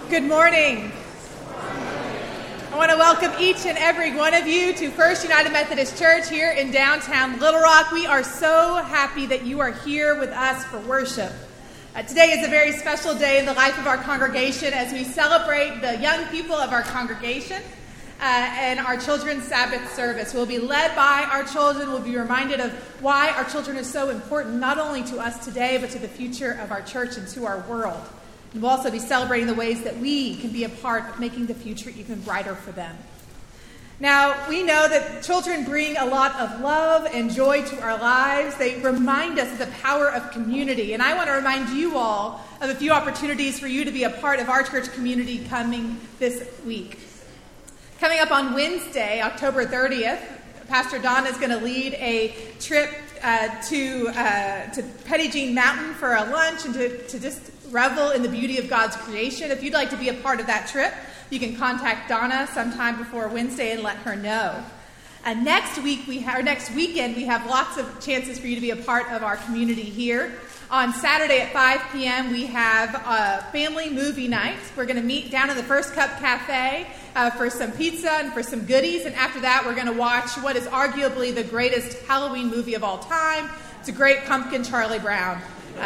Good morning. I want to welcome each and every one of you to First United Methodist Church here in downtown Little Rock. We are so happy that you are here with us for worship. Today is a very special day in the life of our congregation as we celebrate the young people of our congregation and our children's Sabbath service. We'll be led by our children. We'll be reminded of why our children are so important, not only to us today, but to the future of our church and to our world. And we'll also be celebrating the ways that we can be a part of making the future even brighter for them. Now, we know that children bring a lot of love and joy to our lives. They remind us of the power of community. And I want to remind you all of a few opportunities for you to be a part of our church community coming this week. Coming up on Wednesday, October 30th, Pastor Donna is going to lead a trip to Petit Jean Mountain for a lunch and to just revel in the beauty of God's creation. If you'd like to be a part of that trip, you can contact Donna sometime before Wednesday and let her know. Next weekend, we have lots of chances for you to be a part of our community here. On Saturday at 5 p.m., we have a family movie night. We're going to meet down in the First Cup Cafe for some pizza and for some goodies. And after that, we're going to watch what is arguably the greatest Halloween movie of all time. It's a great pumpkin, Charlie Brown.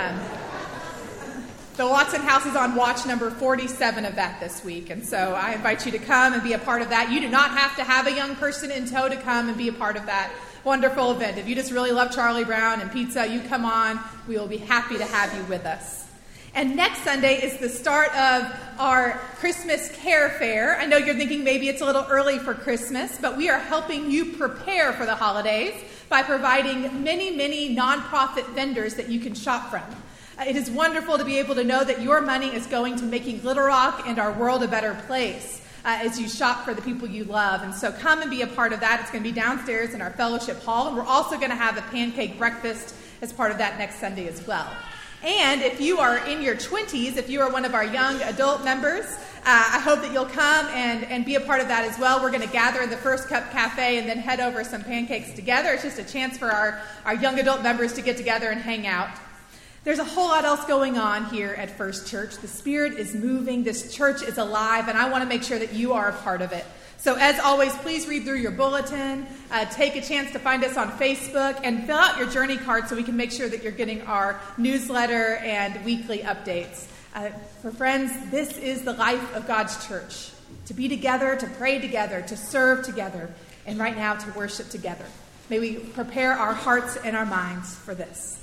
The Watson House is on watch number 47 of that this week, and so I invite you to come and be a part of that. You do not have to have a young person in tow to come and be a part of that wonderful event. If you just really love Charlie Brown and pizza, you come on. We will be happy to have you with us. And next Sunday is the start of our Christmas Care Fair. I know you're thinking maybe it's a little early for Christmas, but we are helping you prepare for the holidays by providing many, many nonprofit vendors that you can shop from. It is wonderful to be able to know that your money is going to making Little Rock and our world a better place as you shop for the people you love. And so come and be a part of that. It's going to be downstairs in our fellowship hall. And we're also going to have a pancake breakfast as part of that next Sunday as well. And if you are in your 20s, if you are one of our young adult members, I hope that you'll come and be a part of that as well. We're going to gather in the First Cup Cafe and then head over some pancakes together. It's just a chance for our young adult members to get together and hang out. There's a whole lot else going on here at First Church. The Spirit is moving. This church is alive, and I want to make sure that you are a part of it. So as always, please read through your bulletin, take a chance to find us on Facebook, and fill out your journey card so we can make sure that you're getting our newsletter and weekly updates. For friends, this is the life of God's church, to be together, to pray together, to serve together, and right now to worship together. May we prepare our hearts and our minds for this.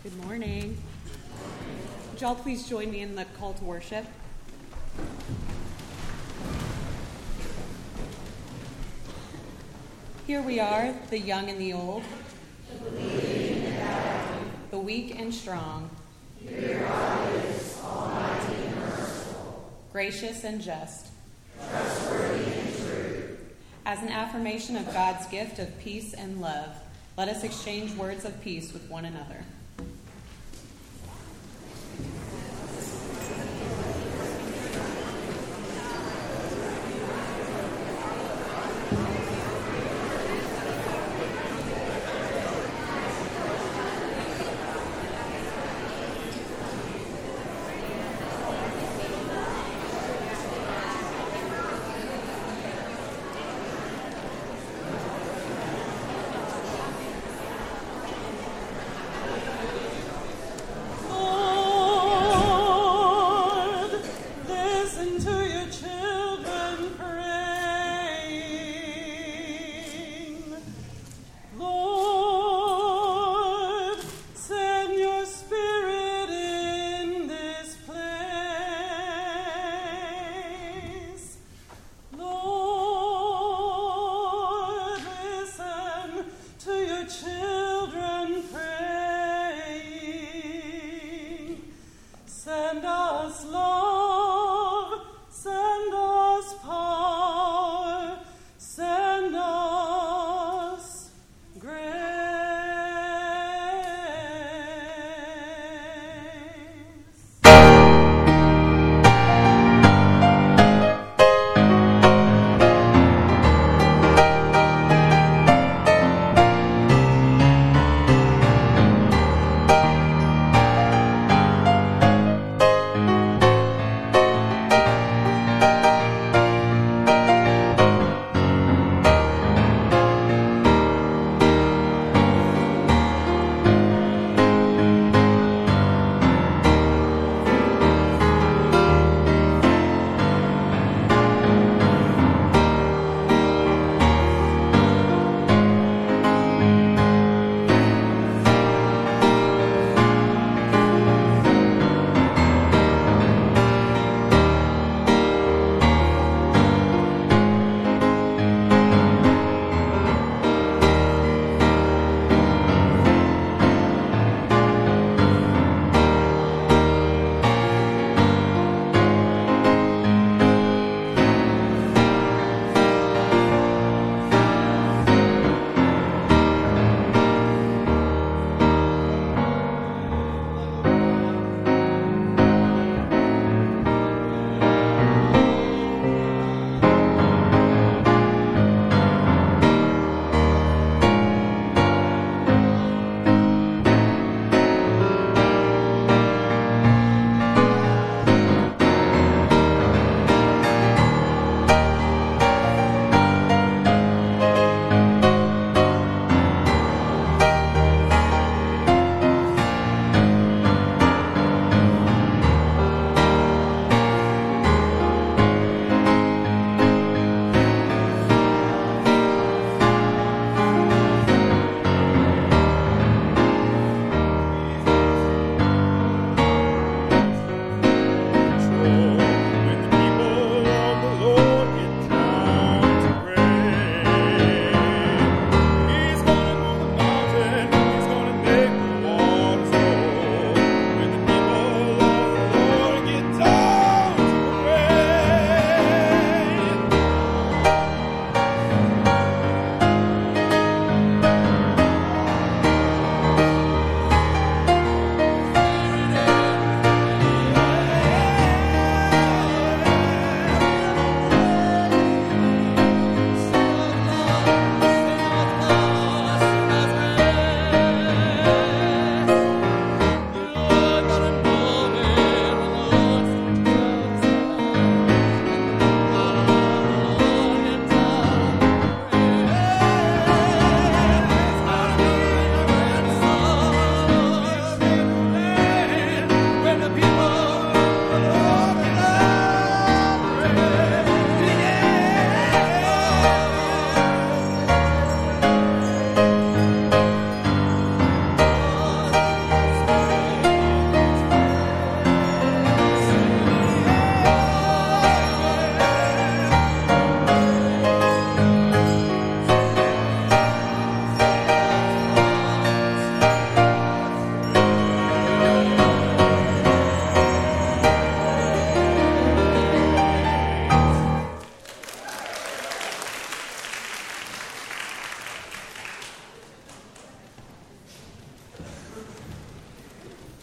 Good morning. Would y'all please join me in the call to worship? Here we are, the young and the old, the weak and strong, Here God is, almighty and merciful, gracious and just. trustworthy and true. As an affirmation of God's gift of peace and love, let us exchange words of peace with one another.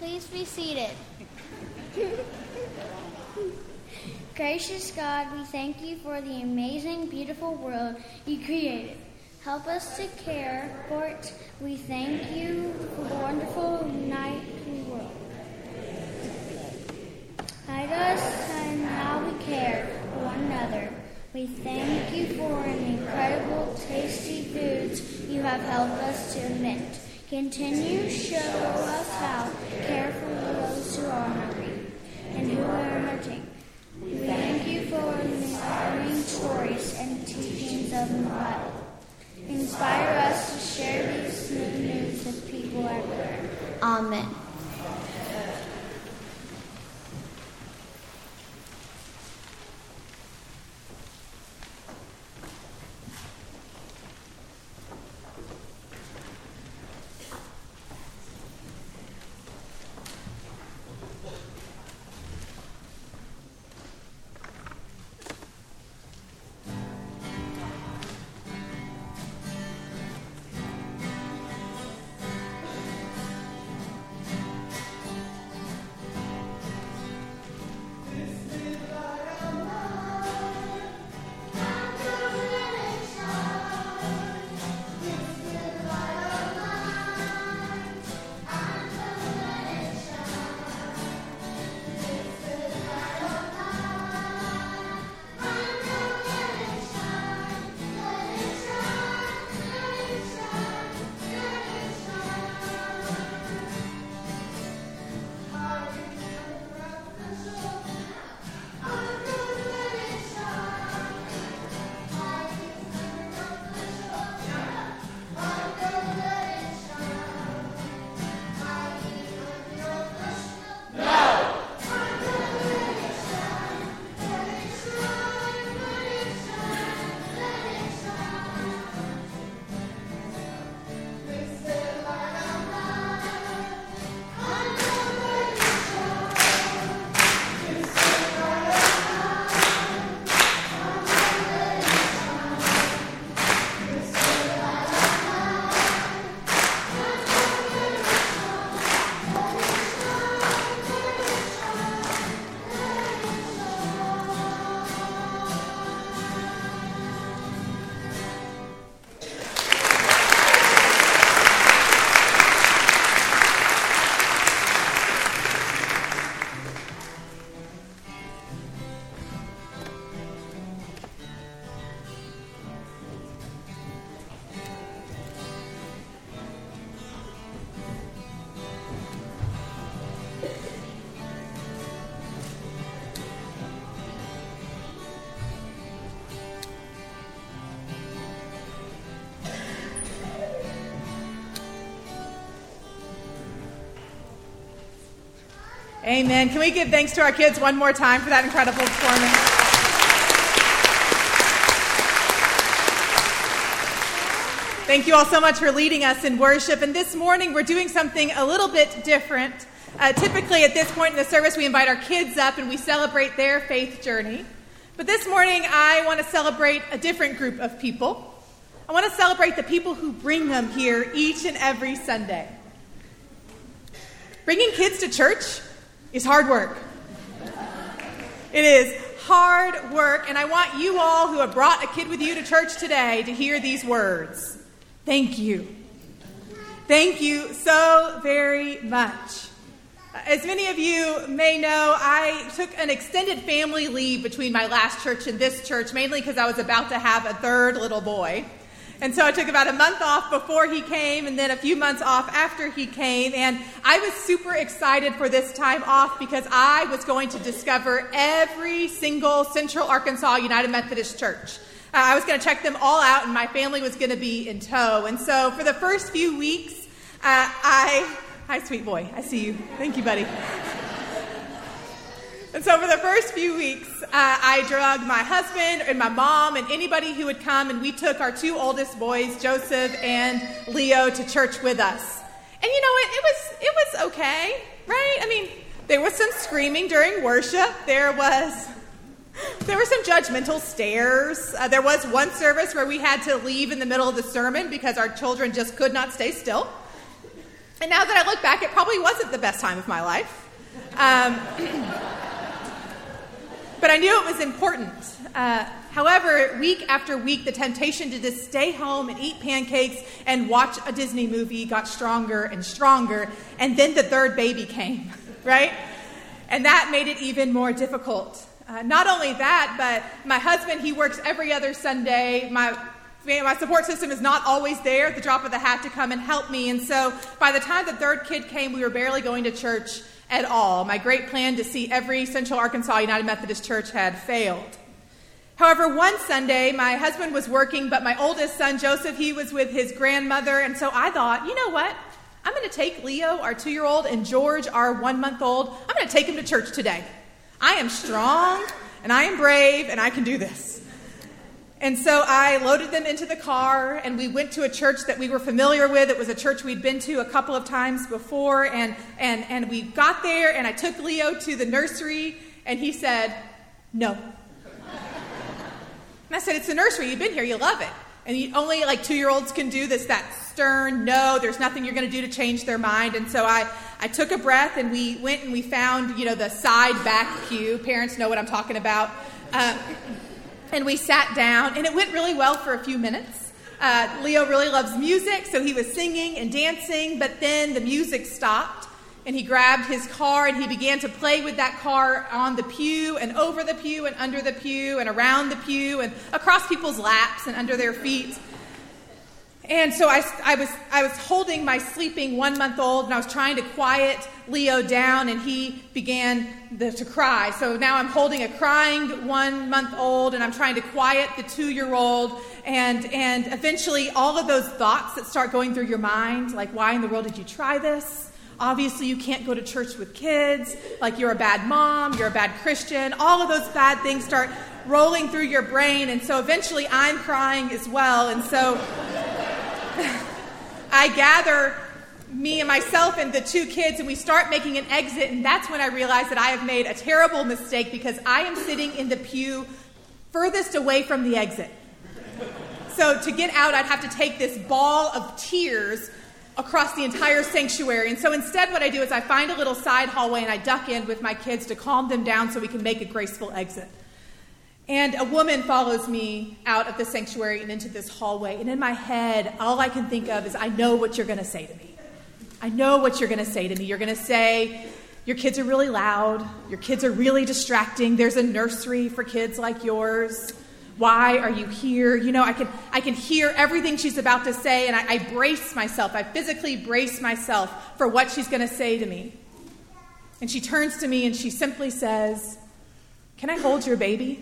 Please be seated. Gracious God, we thank you for the amazing, beautiful world you created. Help us to care for it. We thank you for the wonderful night world. Guide us in how we care for one another. We thank you for the incredible, tasty foods you have helped us to invent. Continue to show us how to care for those who are hungry and who are hurting. We thank you for the inspiring stories and teachings of the Bible. Inspire us to share these good news with people everywhere. Amen. Amen. Can we give thanks to our kids one more time for that incredible performance? Thank you all so much for leading us in worship. And this morning we're doing something a little bit different. Typically at this point in the service we invite our kids up and we celebrate their faith journey. But this morning I want to celebrate a different group of people. I want to celebrate the people who bring them here each and every Sunday. Bringing kids to church is hard work. It is hard work, and I want you all who have brought a kid with you to church today to hear these words. Thank you. Thank you so very much. As many of you may know, I took an extended family leave between my last church and this church, mainly because I was about to have a third little boy. And so I took about a month off before he came and then a few months off after he came. And I was super excited for this time off because I was going to discover every single Central Arkansas United Methodist Church. I was going to check them all out and my family was going to be in tow. And so for the first few weeks, hi, sweet boy. I see you. Thank you, buddy. And so for the first few weeks, I drugged my husband and my mom and anybody who would come, and we took our two oldest boys, Joseph and Leo, to church with us. And you know, it was okay, right? I mean, there was some screaming during worship. There were some judgmental stares. There was one service where we had to leave in the middle of the sermon because our children just could not stay still. And now that I look back, it probably wasn't the best time of my life. But I knew it was important. However, week after week, the temptation to just stay home and eat pancakes and watch a Disney movie got stronger and stronger. And then the third baby came, right? And that made it even more difficult. Not only that, but my husband, he works every other Sunday. My support system is not always there at the drop of the hat to come and help me. And so by the time the third kid came, we were barely going to church at all. My great plan to see every Central Arkansas United Methodist Church had failed. However, one Sunday, my husband was working, but my oldest son, Joseph, he was with his grandmother. And so I thought, you know what? I'm going to take Leo, our 2-year-old, and George, our 1-month-old. I'm going to take them to church today. I am strong, and I am brave, and I can do this. And so I loaded them into the car, and we went to a church that we were familiar with. It was a church we'd been to a couple of times before, and we got there, and I took Leo to the nursery, and he said, no. And I said, it's the nursery. You've been here. You love it. And only 2-year-olds can do this, that stern, no, there's nothing you're going to do to change their mind. And so I took a breath, and we went and we found, the side back pew. Parents know what I'm talking about. And we sat down, and it went really well for a few minutes. Leo really loves music, so he was singing and dancing, but then the music stopped, and he grabbed his car, and he began to play with that car on the pew, and over the pew, and under the pew, and around the pew, and across people's laps, and under their feet. And so I was holding my sleeping 1-month-old, and I was trying to quiet Leo down, and he began to cry. So now I'm holding a crying 1-month-old, and I'm trying to quiet the 2-year-old, and eventually all of those thoughts that start going through your mind, like, why in the world did you try this? Obviously, you can't go to church with kids, like you're a bad mom, you're a bad Christian. All of those bad things start rolling through your brain, and so eventually I'm crying as well, and so I gather me and myself and the 2 kids, and we start making an exit, and that's when I realize that I have made a terrible mistake because I am sitting in the pew furthest away from the exit. So to get out, I'd have to take this ball of tears across the entire sanctuary. And so instead what I do is I find a little side hallway, and I duck in with my kids to calm them down so we can make a graceful exit. And a woman follows me out of the sanctuary and into this hallway. And in my head, all I can think of is, I know what you're going to say to me. I know what you're going to say to me. You're going to say, your kids are really loud. Your kids are really distracting. There's a nursery for kids like yours. Why are you here? I can hear everything she's about to say, and I brace myself. I physically brace myself for what she's going to say to me. And she turns to me and she simply says, can I hold your baby?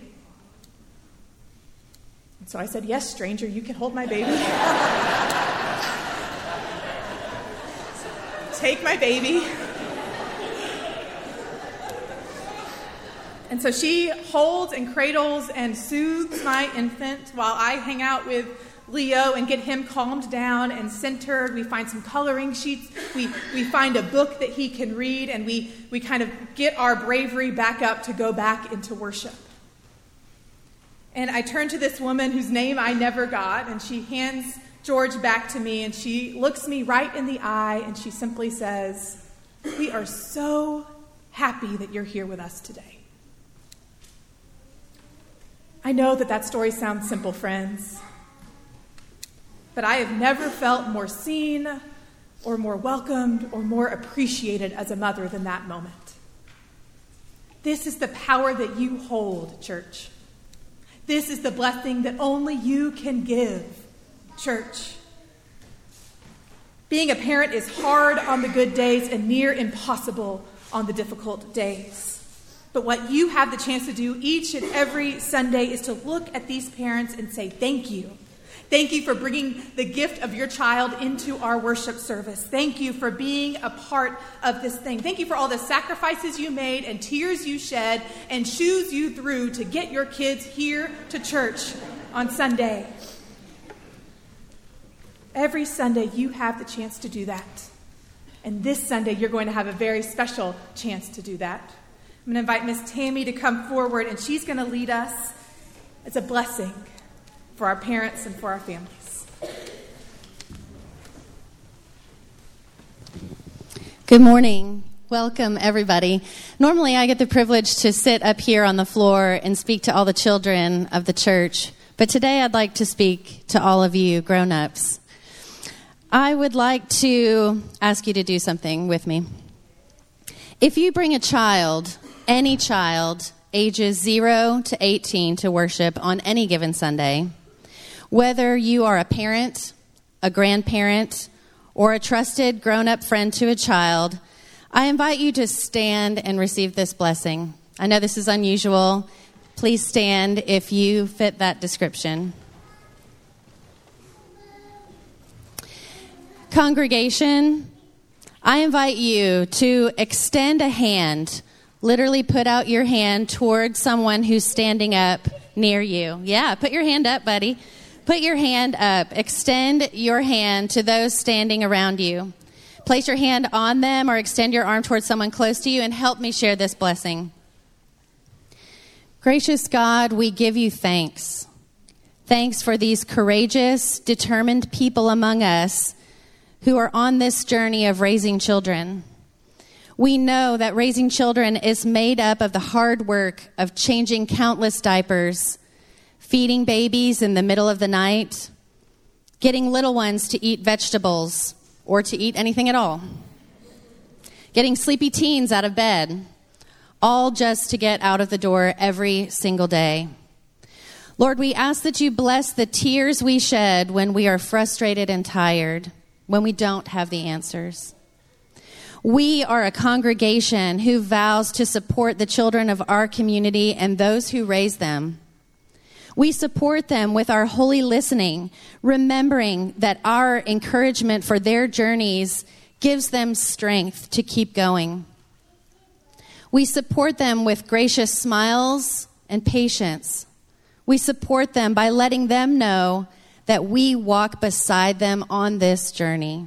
And so I said, yes, stranger, you can hold my baby. Take my baby. And so she holds and cradles and soothes my infant while I hang out with Leo and get him calmed down and centered. We find some coloring sheets. We find a book that he can read, and we kind of get our bravery back up to go back into worship. And I turn to this woman whose name I never got, and she hands George back to me, and she looks me right in the eye, and she simply says, we are so happy that you're here with us today. I know that story sounds simple, friends, but I have never felt more seen or more welcomed or more appreciated as a mother than that moment. This is the power that you hold, church. This is the blessing that only you can give, church. Being a parent is hard on the good days and near impossible on the difficult days. But what you have the chance to do each and every Sunday is to look at these parents and say, thank you. Thank you for bringing the gift of your child into our worship service. Thank you for being a part of this thing. Thank you for all the sacrifices you made and tears you shed and shoes you threw to get your kids here to church on Sunday. Every Sunday you have the chance to do that. And this Sunday you're going to have a very special chance to do that. I'm going to invite Miss Tammy to come forward, and she's going to lead us as a blessing for our parents and for our families. Good morning. Welcome, everybody. Normally, I get the privilege to sit up here on the floor and speak to all the children of the church, but today I'd like to speak to all of you grown-ups. I would like to ask you to do something with me. If you bring a child, any child, ages 0 to 18 to worship on any given Sunday, whether you are a parent, a grandparent, or a trusted grown-up friend to a child, I invite you to stand and receive this blessing. I know this is unusual. Please stand if you fit that description. Congregation, I invite you to extend a hand, literally put out your hand toward someone who's standing up near you. Yeah, put your hand up, buddy. Put your hand up. Extend your hand to those standing around you. Place your hand on them or extend your arm towards someone close to you and help me share this blessing. Gracious God, we give you thanks. Thanks for these courageous, determined people among us who are on this journey of raising children. We know that raising children is made up of the hard work of changing countless diapers, feeding babies in the middle of the night, getting little ones to eat vegetables or to eat anything at all, getting sleepy teens out of bed, all just to get out of the door every single day. Lord, we ask that you bless the tears we shed when we are frustrated and tired, when we don't have the answers. We are a congregation who vows to support the children of our community and those who raise them. We support them with our holy listening, remembering that our encouragement for their journeys gives them strength to keep going. We support them with gracious smiles and patience. We support them by letting them know that we walk beside them on this journey.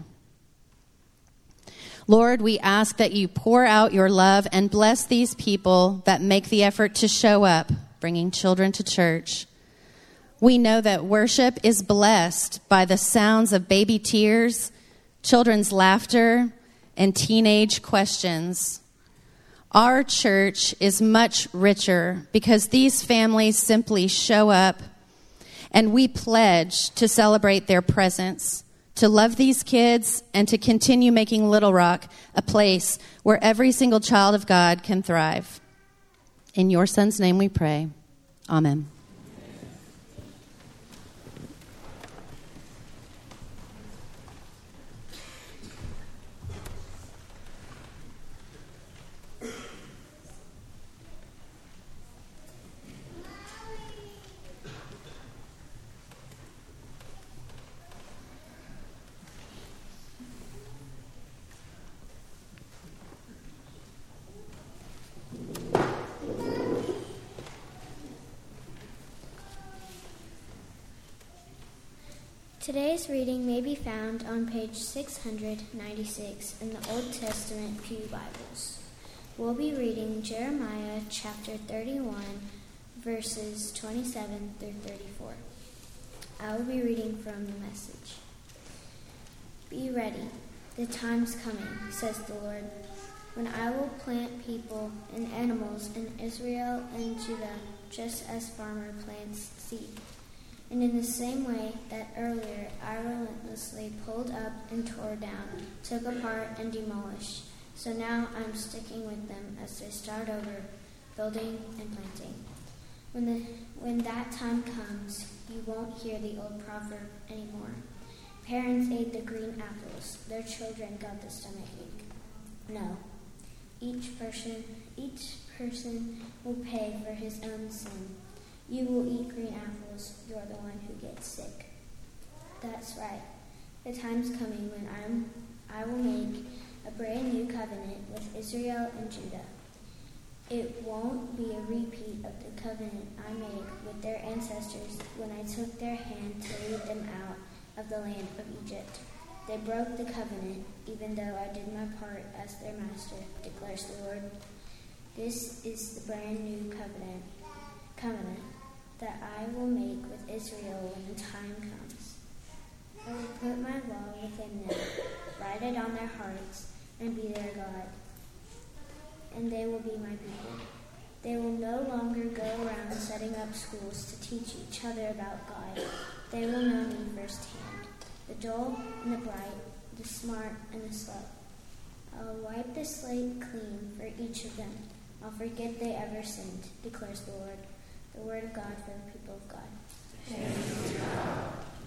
Lord, we ask that you pour out your love and bless these people that make the effort to show up, bringing children to church. We know that worship is blessed by the sounds of baby tears, children's laughter, and teenage questions. Our church is much richer because these families simply show up, and we pledge to celebrate their presence, to love these kids, and to continue making Little Rock a place where every single child of God can thrive. In your Son's name we pray. Amen. Today's reading may be found on page 696 in the Old Testament Pew Bibles. We'll be reading Jeremiah chapter 31, verses 27 through 34. I will be reading from the Message. Be ready, the time's coming, says the Lord, when I will plant people and animals in Israel and Judah just as farmer plants seed. And in the same way that earlier I relentlessly pulled up and tore down, took apart and demolished, so now I'm sticking with them as they start over, building and planting. When that time comes, you won't hear the old proverb anymore. Parents ate the green apples, their children got the stomachache. No, each person will pay for his own sin. You will eat green apples, you're the one who gets sick. That's right. The time's coming when I will make a brand new covenant with Israel and Judah. It won't be a repeat of the covenant I made with their ancestors when I took their hand to lead them out of the land of Egypt. They broke the covenant, even though I did my part as their master, declares the Lord. This is the brand new covenant that I will make with Israel when the time comes. I will put my law within them, write it on their hearts, and be their God. And they will be my people. They will no longer go around setting up schools to teach each other about God. They will know me firsthand, the dull and the bright, the smart and the slow. I'll wipe the slate clean for each of them. I'll forget they ever sinned, declares the Lord. The word of God for the people of God. Thanks be to God.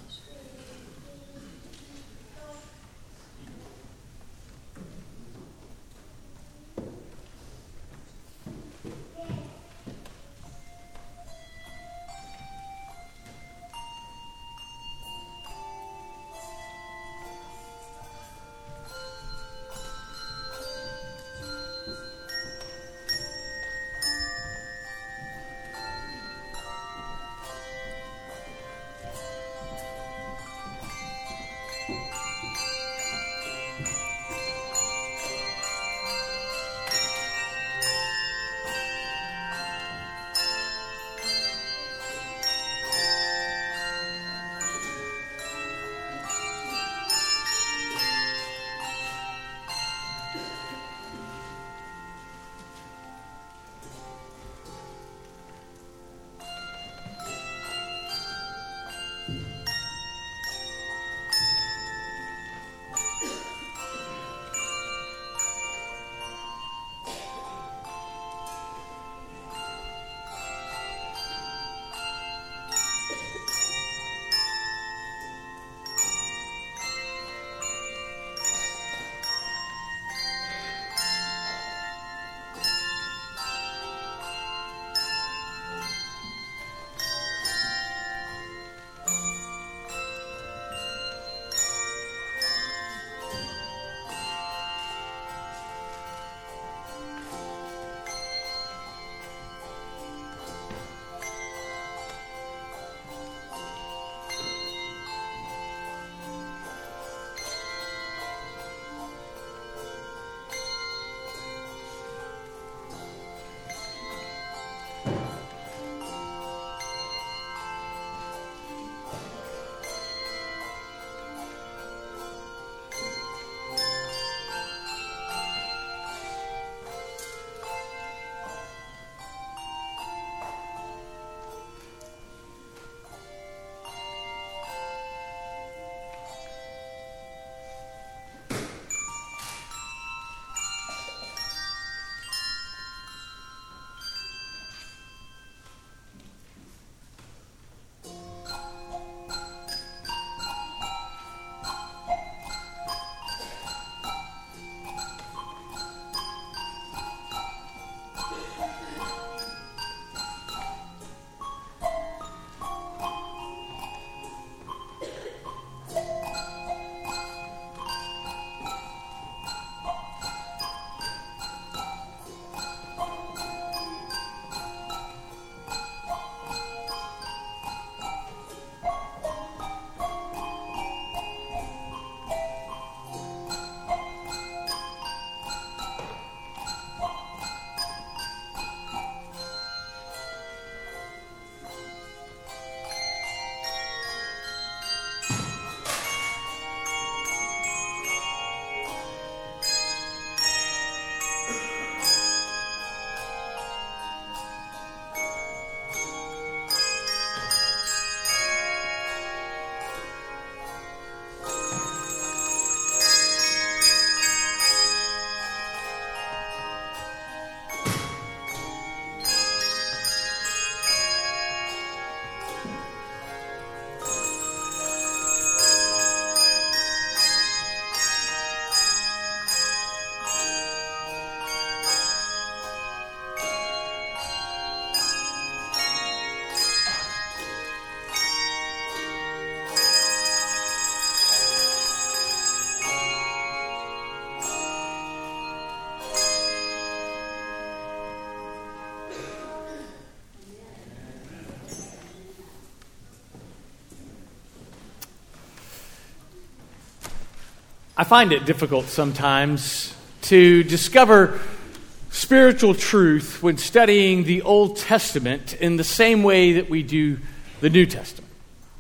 I find it difficult sometimes to discover spiritual truth when studying the Old Testament in the same way that we do the New Testament.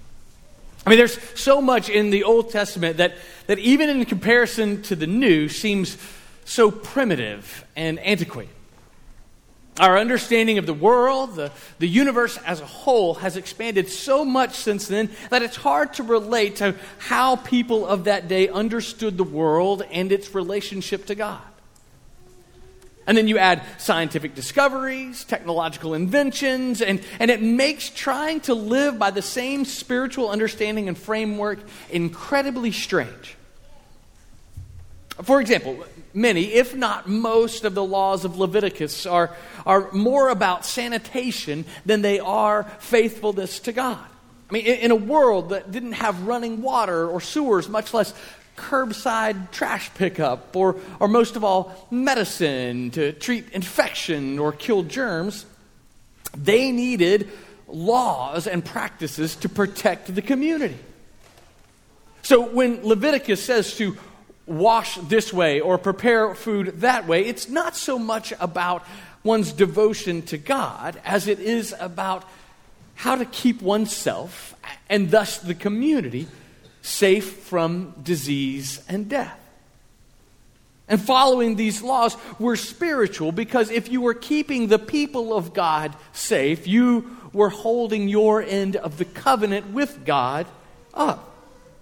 I mean, there's so much in the Old Testament that even in comparison to the New seems so primitive and antiquated. Our understanding of the world, the universe as a whole, has expanded so much since then that it's hard to relate to how people of that day understood the world and its relationship to God. And then you add scientific discoveries, technological inventions, and it makes trying to live by the same spiritual understanding and framework incredibly strange. For example, many, if not most, of the laws of Leviticus are more about sanitation than they are faithfulness to God. I mean, in a world that didn't have running water or sewers, much less curbside trash pickup, or most of all, medicine to treat infection or kill germs, they needed laws and practices to protect the community. So when Leviticus says to wash this way or prepare food that way, it's not so much about one's devotion to God as it is about how to keep oneself, and thus the community, safe from disease and death. And following these laws were spiritual because if you were keeping the people of God safe, you were holding your end of the covenant with God up.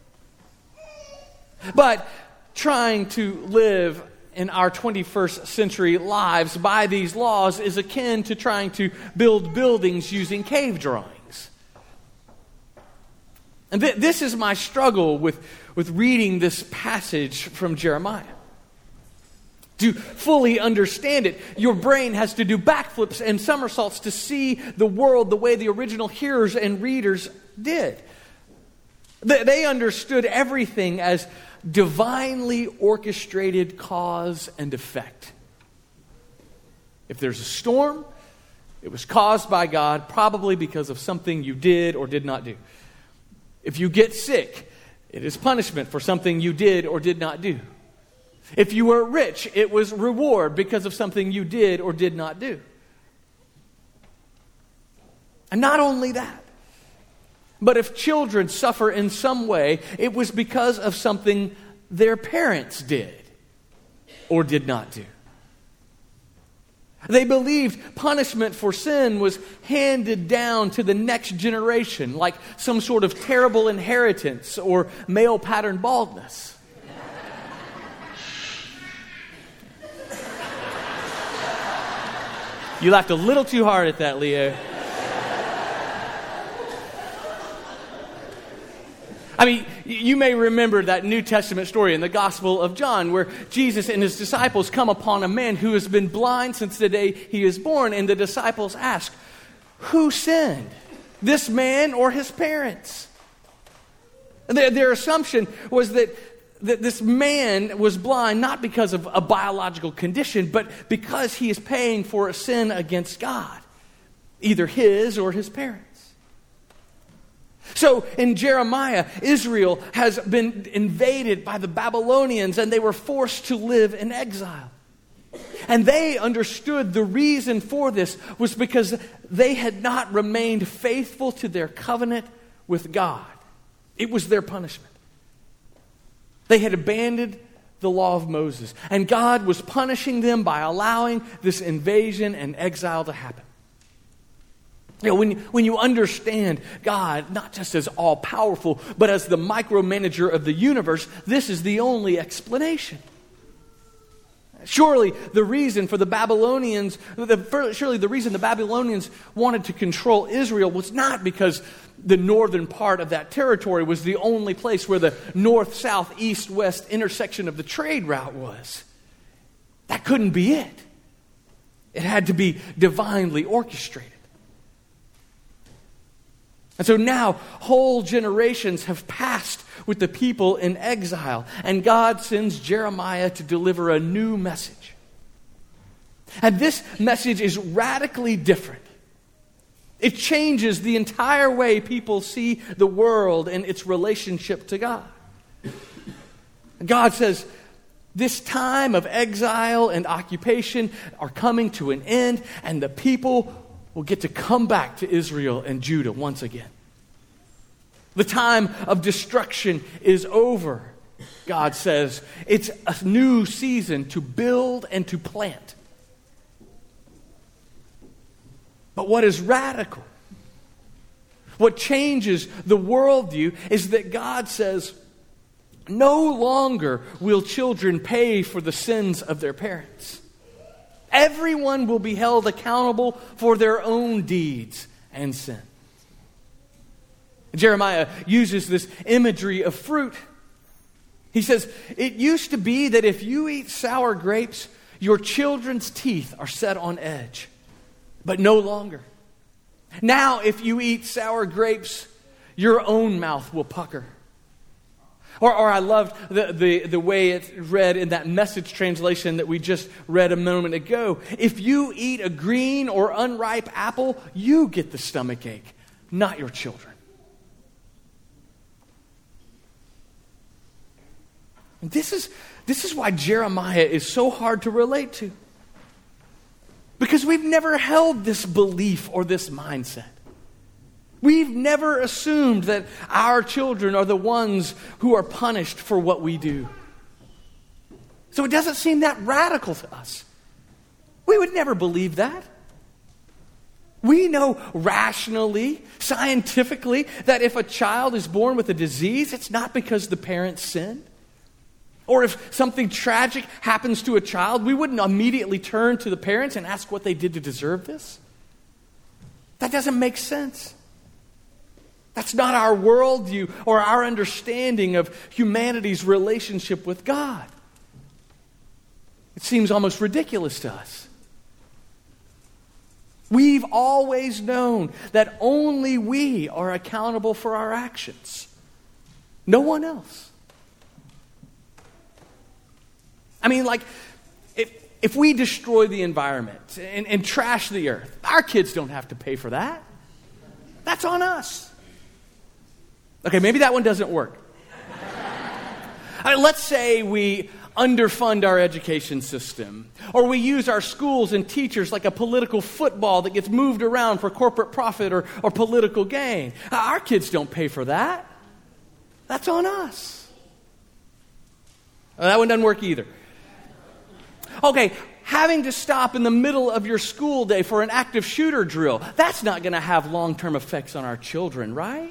But trying to live in our 21st century lives by these laws is akin to trying to build buildings using cave drawings. And this is my struggle with reading this passage from Jeremiah. To fully understand it, your brain has to do backflips and somersaults to see the world the way the original hearers and readers did. They understood everything as divinely orchestrated cause and effect. If there's a storm, it was caused by God, probably because of something you did or did not do. If you get sick, it is punishment for something you did or did not do. If you were rich, it was reward because of something you did or did not do. And not only that, but if children suffer in some way, it was because of something their parents did or did not do. They believed punishment for sin was handed down to the next generation, like some sort of terrible inheritance or male pattern baldness. You laughed a little too hard at that, Leo. I mean, you may remember that New Testament story in the Gospel of John where Jesus and his disciples come upon a man who has been blind since the day he is born, and the disciples ask, who sinned, this man or his parents? Their assumption was that this man was blind not because of a biological condition, but because he is paying for a sin against God, either his or his parents. So in Jeremiah, Israel has been invaded by the Babylonians and they were forced to live in exile. And they understood the reason for this was because they had not remained faithful to their covenant with God. It was their punishment. They had abandoned the law of Moses, and God was punishing them by allowing this invasion and exile to happen. You know, when you understand God, not just as all-powerful, but as the micromanager of the universe, this is the only explanation. Surely the reason the Babylonians wanted to control Israel was not because the northern part of that territory was the only place where the north, south, east, west intersection of the trade route was. That couldn't be it. It had to be divinely orchestrated. And so now whole generations have passed with the people in exile, and God sends Jeremiah to deliver a new message. And this message is radically different. It changes the entire way people see the world and its relationship to God. God says, this time of exile and occupation are coming to an end, and the people will get to come back to Israel and Judah once again. The time of destruction is over, God says it's a new season to build and to plant. But what is radical, what changes the worldview, is that God says, no longer will children pay for the sins of their parents. Everyone will be held accountable for their own deeds and sin. Jeremiah uses this imagery of fruit. He says, it used to be that if you eat sour grapes, your children's teeth are set on edge, but no longer. Now, if you eat sour grapes, your own mouth will pucker. Or I loved the way it read in that Message translation that we just read a moment ago. If you eat a green or unripe apple, you get the stomach ache, not your children. And this is why Jeremiah is so hard to relate to. Because we've never held this belief or this mindset. We've never assumed that our children are the ones who are punished for what we do. So it doesn't seem that radical to us. We would never believe that. We know rationally, scientifically, that if a child is born with a disease, it's not because the parents sinned. Or if something tragic happens to a child, we wouldn't immediately turn to the parents and ask what they did to deserve this. That doesn't make sense. That's not our worldview or our understanding of humanity's relationship with God. It seems almost ridiculous to us. We've always known that only we are accountable for our actions. No one else. I mean, like, if we destroy the environment and trash the earth, our kids don't have to pay for that. That's on us. Okay, maybe that one doesn't work. Let's say we underfund our education system, or we use our schools and teachers like a political football that gets moved around for corporate profit or political gain. Our kids don't pay for that. That's on us. That one doesn't work either. Okay, having to stop in the middle of your school day for an active shooter drill, that's not going to have long-term effects on our children, right?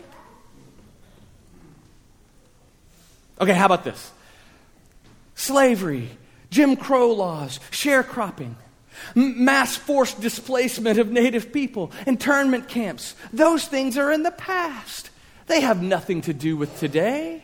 Okay, how about this? Slavery, Jim Crow laws, sharecropping, mass forced displacement of native people, internment camps. Those things are in the past. They have nothing to do with today.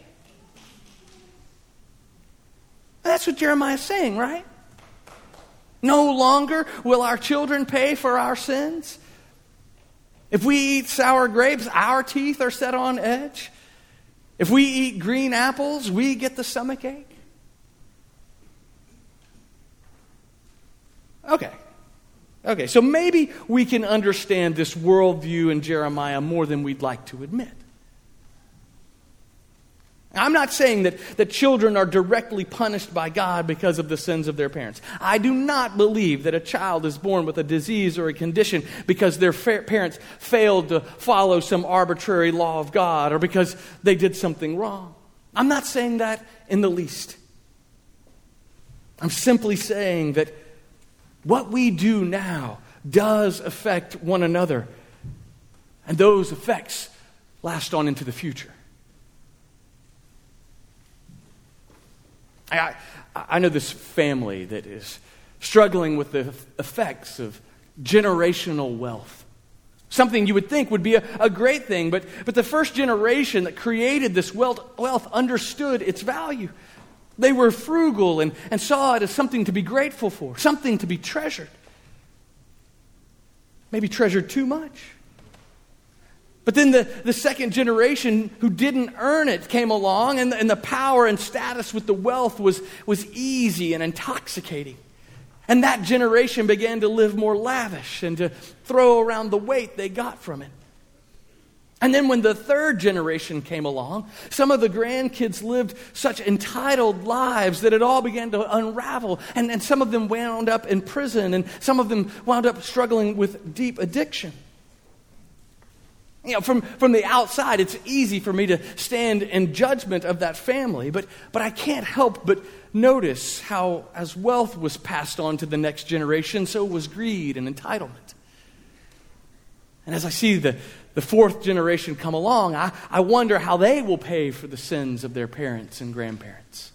That's what Jeremiah is saying, right? No longer will our children pay for our sins. If we eat sour grapes, our teeth are set on edge. If we eat green apples, we get the stomach ache. Okay, so maybe we can understand this worldview in Jeremiah more than we'd like to admit. I'm not saying that children are directly punished by God because of the sins of their parents. I do not believe that a child is born with a disease or a condition because their parents failed to follow some arbitrary law of God or because they did something wrong. I'm not saying that in the least. I'm simply saying that what we do now does affect one another, and those effects last on into the future. I know this family that is struggling with the effects of generational wealth. Something you would think would be a great thing, but the first generation that created this wealth understood its value. They were frugal and saw it as something to be grateful for, something to be treasured. Maybe treasured too much. But then the second generation who didn't earn it came along, and the power and status with the wealth was easy and intoxicating. And that generation began to live more lavish and to throw around the weight they got from it. And then when the third generation came along, some of the grandkids lived such entitled lives that it all began to unravel. And some of them wound up in prison, and some of them wound up struggling with deep addiction. From the outside, it's easy for me to stand in judgment of that family, but I can't help but notice how, as wealth was passed on to the next generation, so was greed and entitlement. And as I see the fourth generation come along, I wonder how they will pay for the sins of their parents and grandparents.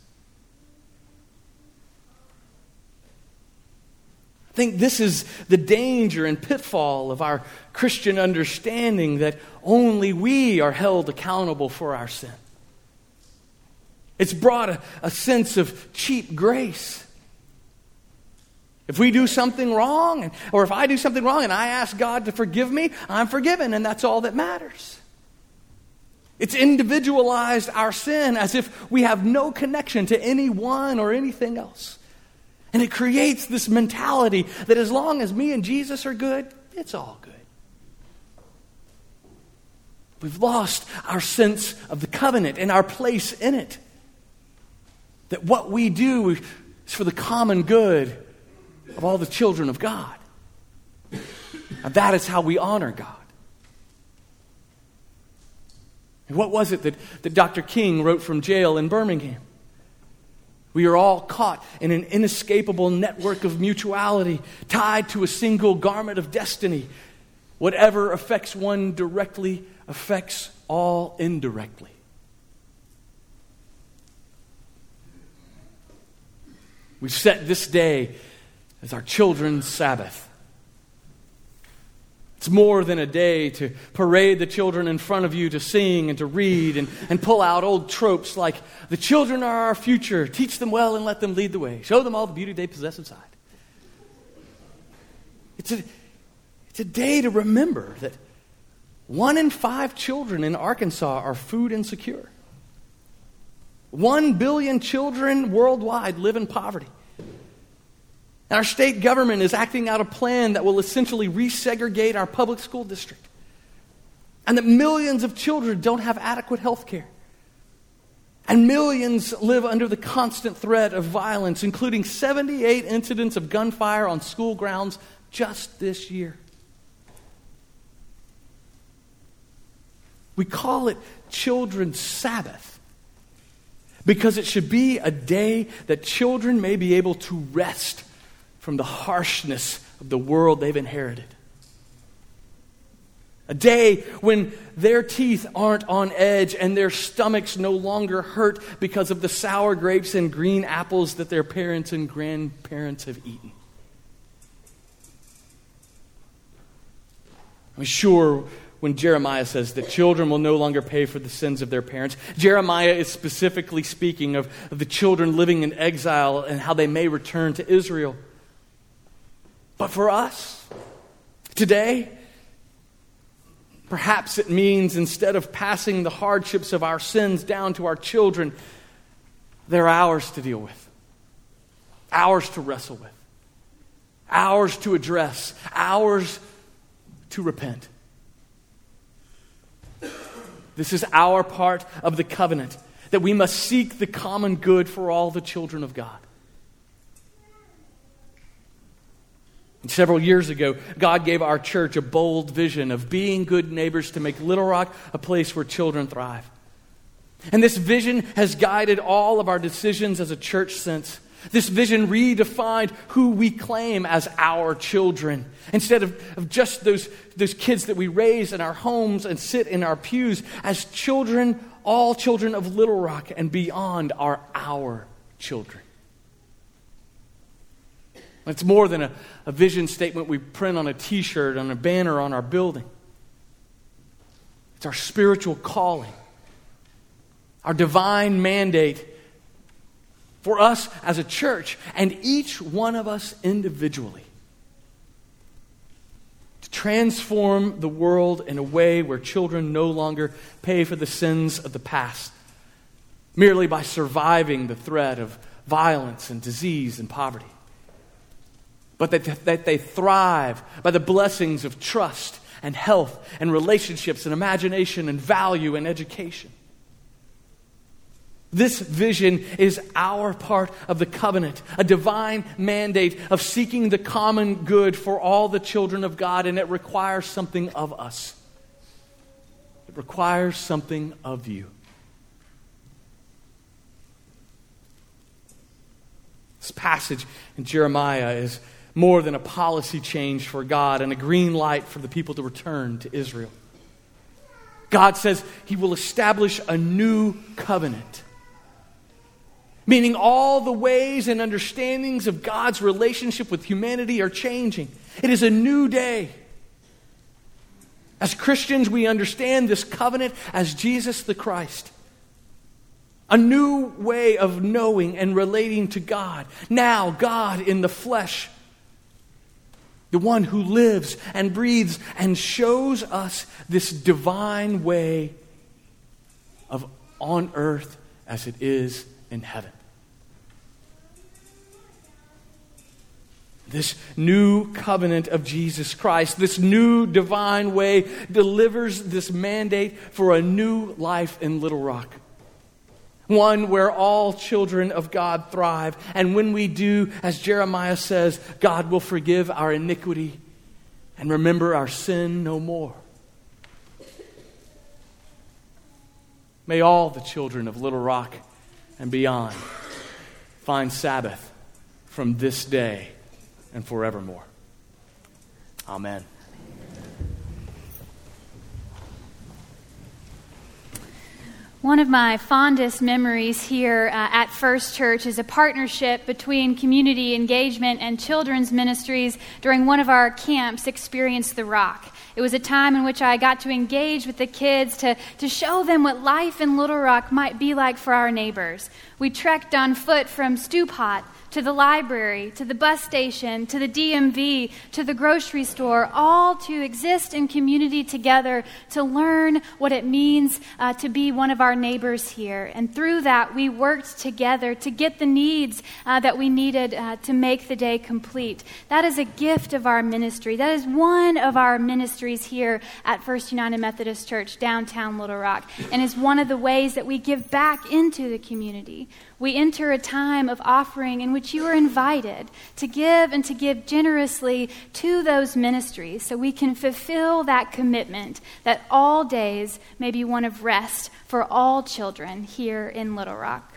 I think this is the danger and pitfall of our Christian understanding, that only we are held accountable for our sin. It's brought a sense of cheap grace. If we do something wrong, or if I do something wrong and I ask God to forgive me, I'm forgiven, and that's all that matters. It's individualized our sin as if we have no connection to anyone or anything else. And it creates this mentality that as long as me and Jesus are good, it's all good. We've lost our sense of the covenant and our place in it. That what we do is for the common good of all the children of God. And that is how we honor God. And what was it that Dr. King wrote from jail in Birmingham? We are all caught in an inescapable network of mutuality, tied to a single garment of destiny. Whatever affects one directly affects all indirectly. We've set this day as our children's Sabbath. It's more than a day to parade the children in front of you to sing and to read and pull out old tropes like, the children are our future, teach them well and let them lead the way, show them all the beauty they possess inside. It's a day to remember that 1 in 5 children in Arkansas are food insecure. 1 billion children worldwide live in poverty. Our state government is acting out a plan that will essentially resegregate our public school district. And that millions of children don't have adequate health care. And millions live under the constant threat of violence, including 78 incidents of gunfire on school grounds just this year. We call it Children's Sabbath because it should be a day that children may be able to rest from the harshness of the world they've inherited. A day when their teeth aren't on edge and their stomachs no longer hurt because of the sour grapes and green apples that their parents and grandparents have eaten. I'm sure when Jeremiah says that children will no longer pay for the sins of their parents, Jeremiah is specifically speaking of the children living in exile and how they may return to Israel. But for us, today, perhaps it means instead of passing the hardships of our sins down to our children, they're ours to deal with, ours to wrestle with, ours to address, ours to repent. This is our part of the covenant, that we must seek the common good for all the children of God. And several years ago, God gave our church a bold vision of being good neighbors to make Little Rock a place where children thrive. And this vision has guided all of our decisions as a church since. This vision redefined who we claim as our children. Instead of just those kids that we raise in our homes and sit in our pews, as children, all children of Little Rock and beyond are our children. It's more than a vision statement we print on a t-shirt, on a banner on our building. It's our spiritual calling, our divine mandate for us as a church and each one of us individually to transform the world in a way where children no longer pay for the sins of the past merely by surviving the threat of violence and disease and poverty. But that they thrive by the blessings of trust and health and relationships and imagination and value and education. This vision is our part of the covenant, a divine mandate of seeking the common good for all the children of God, and it requires something of us. requires something of you. This passage in Jeremiah is more than a policy change for God and a green light for the people to return to Israel. God says he will establish a new covenant, meaning all the ways and understandings of God's relationship with humanity are changing. It is a new day. As Christians, we understand this covenant as Jesus the Christ. A new way of knowing and relating to God. Now, God in the flesh, the one who lives and breathes and shows us this divine way of on earth as it is in heaven. This new covenant of Jesus Christ, this new divine way, delivers this mandate for a new life in Little Rock. One where all children of God thrive. And when we do, as Jeremiah says, God will forgive our iniquity and remember our sin no more. May all the children of Little Rock and beyond find Sabbath from this day and forevermore. Amen. One of my fondest memories here at First Church is a partnership between community engagement and children's ministries during one of our camps, Experience the Rock. It was a time in which I got to engage with the kids to show them what life in Little Rock might be like for our neighbors. We trekked on foot from Stewpot to the library, to the bus station, to the DMV, to the grocery store, all to exist in community together, to learn what it means to be one of our neighbors here. And through that, we worked together to get the needs that we needed to make the day complete. That is a gift of our ministry. That is one of our ministries here at First United Methodist Church, downtown Little Rock, and is one of the ways that we give back into the community. We enter a time of offering in which you are invited to give and to give generously to those ministries so we can fulfill that commitment that all days may be one of rest for all children here in Little Rock.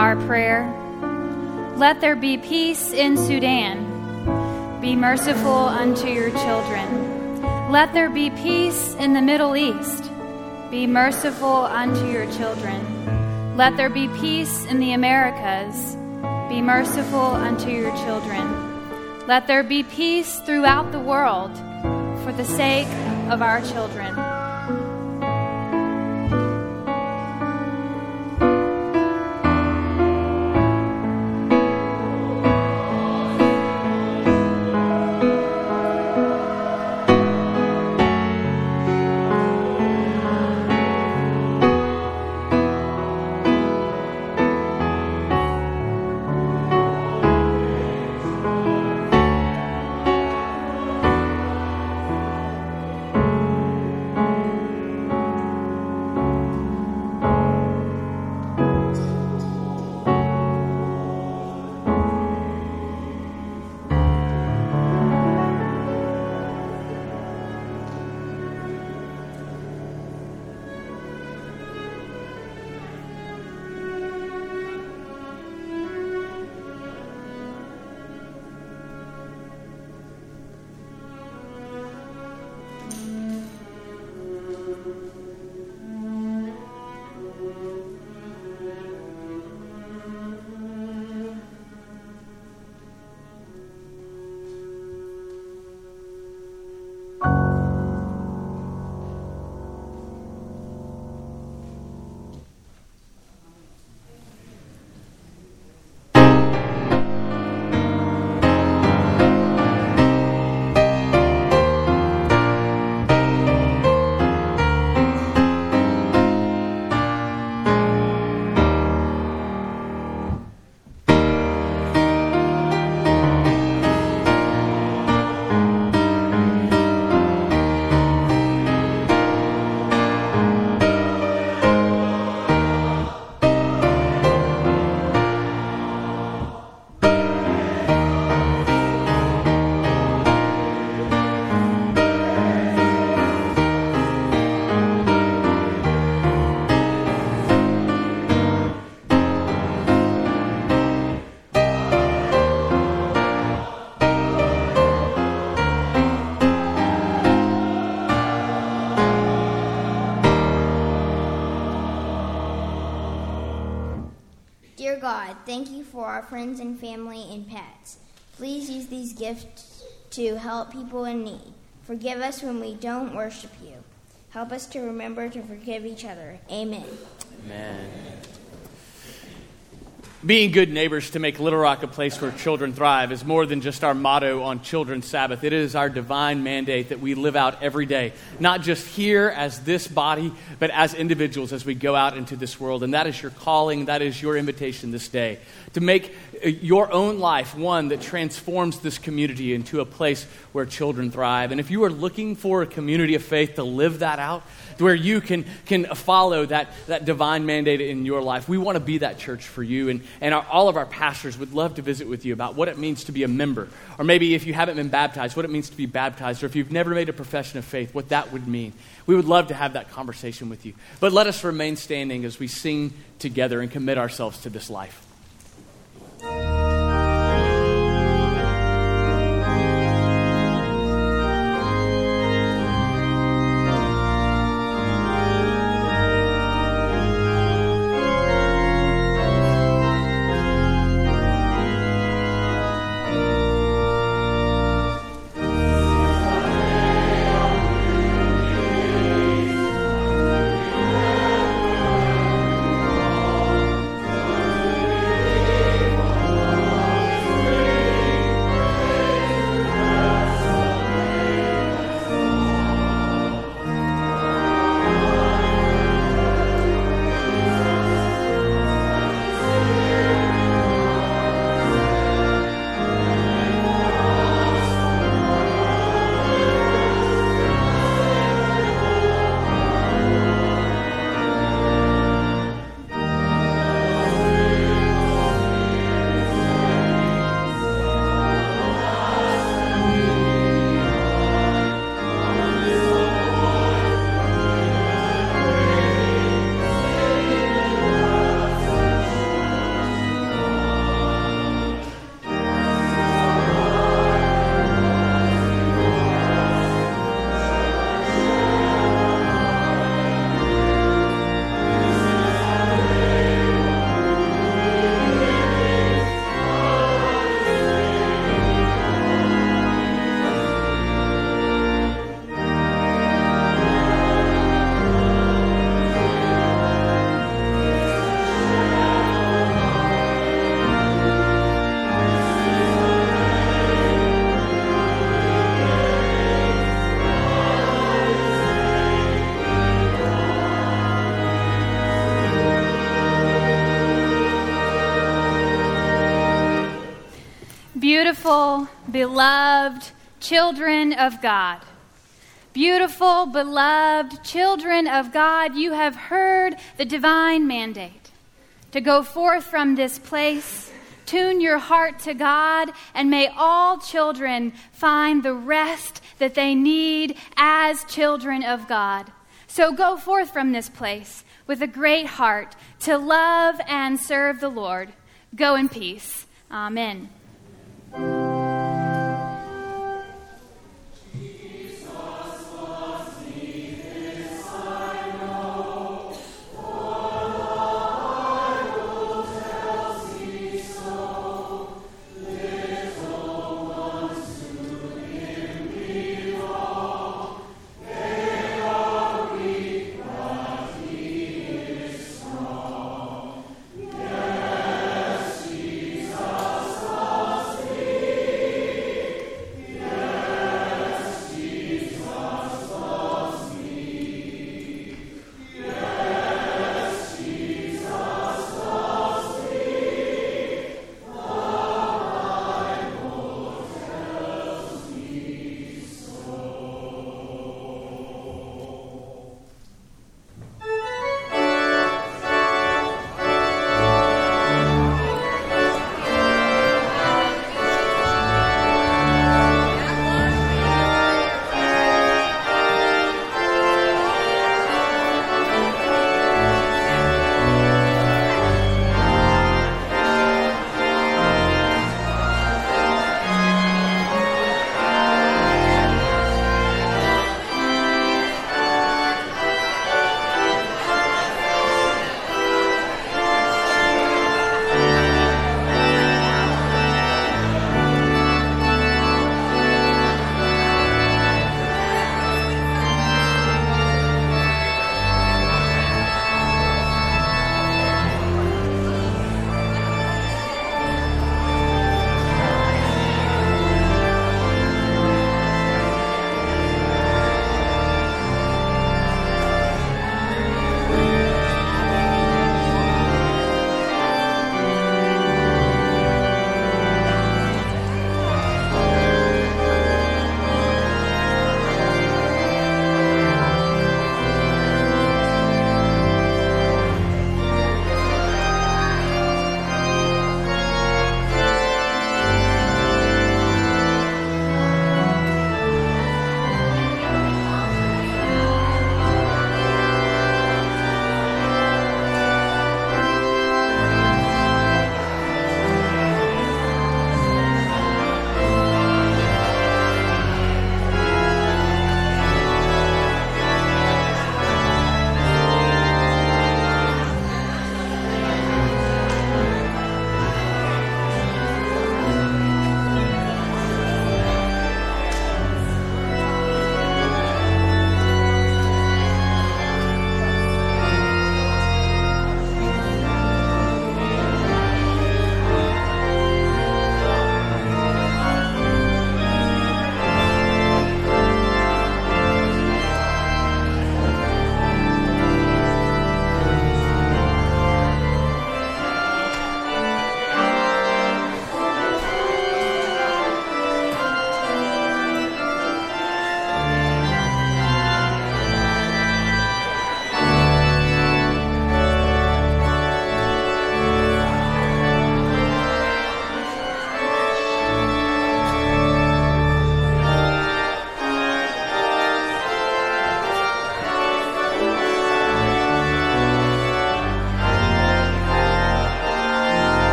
our prayer. Let there be peace in Sudan. Be merciful unto your children. Let there be peace in the Middle East. Be merciful unto your children. Let there be peace in the Americas. Be merciful unto your children. Let there be peace throughout the world for the sake of our children. Dear God, thank you for our friends and family and pets. Please use these gifts to help people in need. Forgive us when we don't worship you. Help us to remember to forgive each other. Amen. Amen. Being good neighbors to make Little Rock a place where children thrive is more than just our motto on Children's Sabbath. It is our divine mandate that we live out every day, not just here as this body, but as individuals as we go out into this world. And that is your calling, that is your invitation this day, to make your own life one that transforms this community into a place where children thrive. And if you are looking for a community of faith to live that out, where you can follow that divine mandate in your life, we want to be that church for you. And all of our pastors would love to visit with you about what it means to be a member. Or maybe if you haven't been baptized, what it means to be baptized. Or if you've never made a profession of faith, what that would mean. We would love to have that conversation with you. But let us remain standing as we sing together and commit ourselves to this life. beautiful, beloved children of God. Beautiful, beloved children of God, you have heard the divine mandate to go forth from this place. Tune your heart to God, and may all children find the rest that they need as children of God. So go forth from this place with a great heart to love and serve the Lord. Go in peace. Amen.